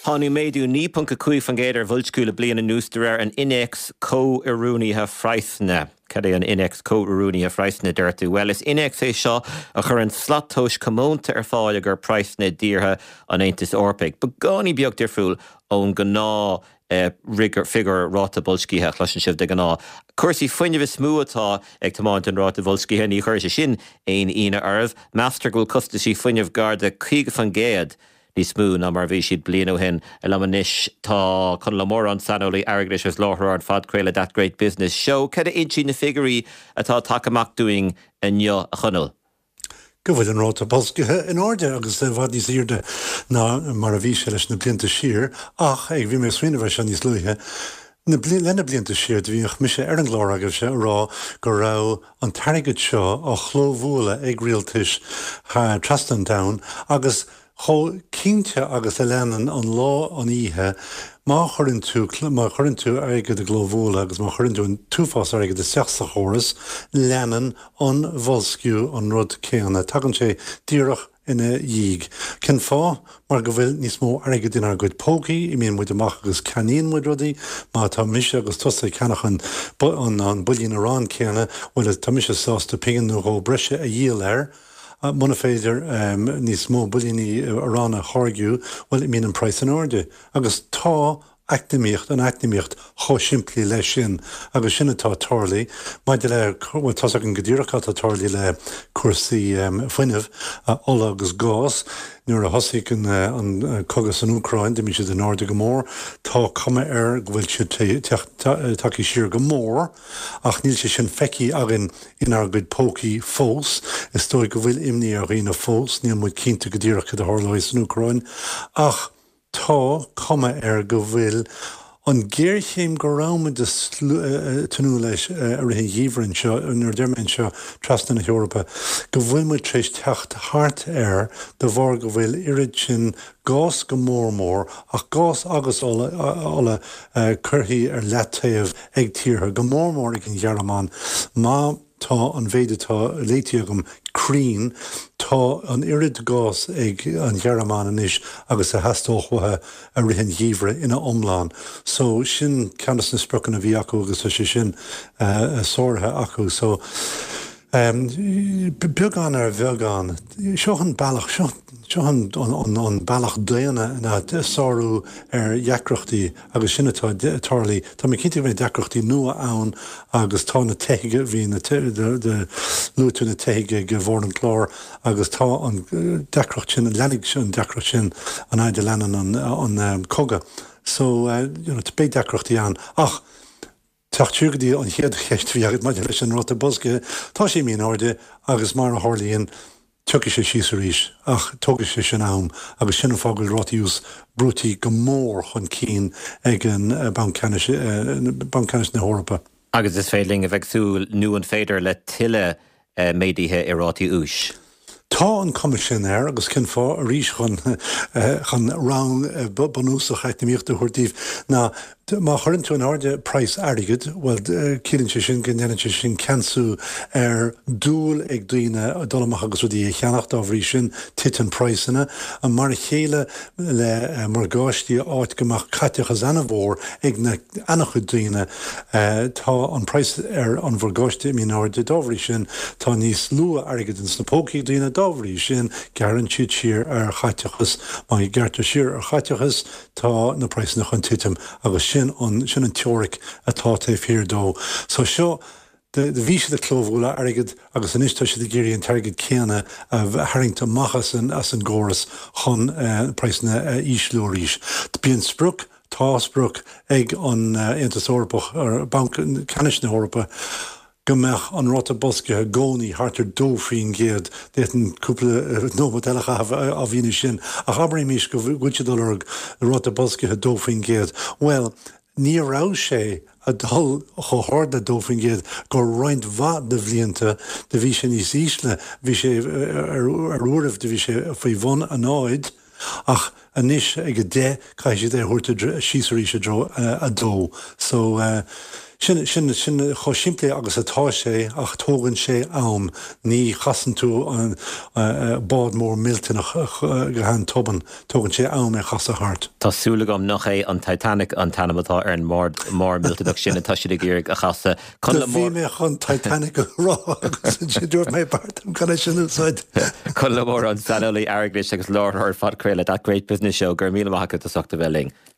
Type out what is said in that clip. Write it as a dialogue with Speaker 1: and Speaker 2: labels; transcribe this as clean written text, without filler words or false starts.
Speaker 1: Hannu méadú ní punca cuaig fan géidir bhuilscúla bliana nústair an inex có-iarúnaithe phraithne. Cad é an inex có-iarúnaithe phraithne deirtú? Well, is inex é seo a chur an slattóis commónta fáil gur phraithne díortha an Aontas Eorpaig. Ba gánaí beag difriúil ón go ná figur ráta bolscíthe chluisin sibh de go ná. Cuirsaí fuinnemh smú atá ag tomáint an ráta bolscíthe ní chuir sin aon ina arbh. Meastar gúil costasí fuinnemh garda chuige fan géad ní smú ná mar bhí siad blianú hen a lamanis tá chun le mór an sanolaí airgris as láthrar an fad créile That Great Business Show. Cad a intí na figurí atá takeamach doing in neo a chunel?
Speaker 2: Go bhfuil an ráta bolscíthe in áde agus bhd níos irde ná mar a bhí sé leis na blianta siar ach ag bhí mé swinine bheith se níos luithe. Lena blianta siar bhíoch mise ar an glár agus se rá go rá an tarigad seo ó chlómhúla ag rialtais Traston Down agus Cho cínte agus a leanan an lá an ihe má churann tú aige de glómhúla agus má churann tú an túfás aige de seachsa chóras leanan an bholsciú an rud céanna. Tagann sé díreach ina díg. Cén fá mar go bhfuil níos mó aige duine ar gcuid pócaí, I míon muid amach agus caníon muid rudaí, má tá mise agus tusa ceannach an buillín arán céanna bhfuil tá mise sásta peanú ó breise a díal air. Muna féidir níos mó buillíní arán a cháirgiú bhfuil I míon an price an orde. Agus tá actimíocht cho siimplí lei sin agus sinna tá tarlaí, maidide le tá an godíracha tá tarlaí le cuasaí fuinnemh ola agus gás, nuair a thosaigh an cogas an Úcrain, de mí siad an áde go mór, tá cuma ar go bhfuil siad takeí siar go mór, ach níl sé sin feici agin inar gcuid pócaí fós, is dóigh go bhfuil imní ar riana fós, níl muid cínta godíracha de thorlóis an Úcrain, ach tá cuma ar go bhfuil an ggéirchéim go ráma de tanú leis a rithí dhíomhrann seo nuair deirmeann seo Trasna na Eorpa, go bhfuil muid tréis teacht thart air de bhar go bhfuil irid sin gás go mór ach gás agus ola curthaí ar leataobh ag tíortha go mór ag an ghearramán má tá an bhéidirtá léitiagam crín tá an irid gás ag an ghearramán inis agus a heastóchhathe a rihin dhíomhre ina omláin. So sin ceannas na sprochan a bhí acu agus sé sin sórtha acu. So beagán ar bheagán, seo an bailach seo an bailach déana na sáú ar dheacrochtaí agus sinnatá tarlaí. Tá mé cinnte bhéh dheacrochtaí nua ann agus tá na teige hí de luú na teige go bhór an chlár agus tá an decrocht sin lenig sin decrocht sin an éidir leanan an coga. So bé decrochtaí an ach Tachtúgadí an chéad cheist bhí agad maidir leis an ráta bolscíthe, tá sé míon áde agus mar a tharlaíonn tugadh sé síos a rís, ach tugadh sé sin am agus sinna fágail rátaíús brútaí go mór chun cín ag an bancanis na Eorpa.
Speaker 1: Agus is féiling a bheitsú nu an féidir le tuile médaithe I rátaí ús.
Speaker 2: Tá an comisinéir agus cin fá a rís chun rán banúsach eictimíocht a chuirtíh ná má chuann tú an áde price airigid, well cíann sé sin gnéann sé sin canú ar dúil ag daoine dolamach agus rudí cheannacht á bhrí sin titan priceanna an mar chéile le mar gáistí áit goach caiteachas anna bhór ag na annach daoine tá an price ar an bhór gáistí mí áde dábhrí sin tá níos lua airigid in snapócaí daoine dábhrí sin gearann siad siar ar chaiteachas má I gceartar siar ar chaiteachas tá na price nach chun titam agus sin an teoric atá fér dó. So seo de bhí de clómhúla airigid agus an istá si de géirí an targad céanna a haingta machas as an ggóras chun preisna íslóríis. Bíon spruc tá spruc ag an Aontas Eorpach ar canis na Eorpa gombeach an ráta bolscíthe gcónaí hartar dófrion géad déan cúpla nóbatelach a bhíine sin ach abarí mís go bhúte dul ráta bolscíthe dófrion géad. Well, ní rá sé a dul chothirda dófrion géad gur roiint bhd de bhblianta de bhí sé níos ísle, bhí sé ar uairmh de bhí sé faoi bhun an áid ach anis ag go dé cai sé dé thuirta síosarí sé dro a dó. So Sin cho siimplé agus atá sé ach tógann sé am ní chasan tú an bád mór miltanach go han toban tógann sé am chasa hart.
Speaker 1: Tásúlagam nach é an Titanic an tanamatá ar an mór miltanach sin tá si géir a chasa.
Speaker 2: Bhí mé chun Titanic rá sé dúir mé bartam chu sin úsáid.
Speaker 1: Chun le mór an sanolaí airglis agus láthir fadcréile that great business show gur míle maithacha a sachta bheling.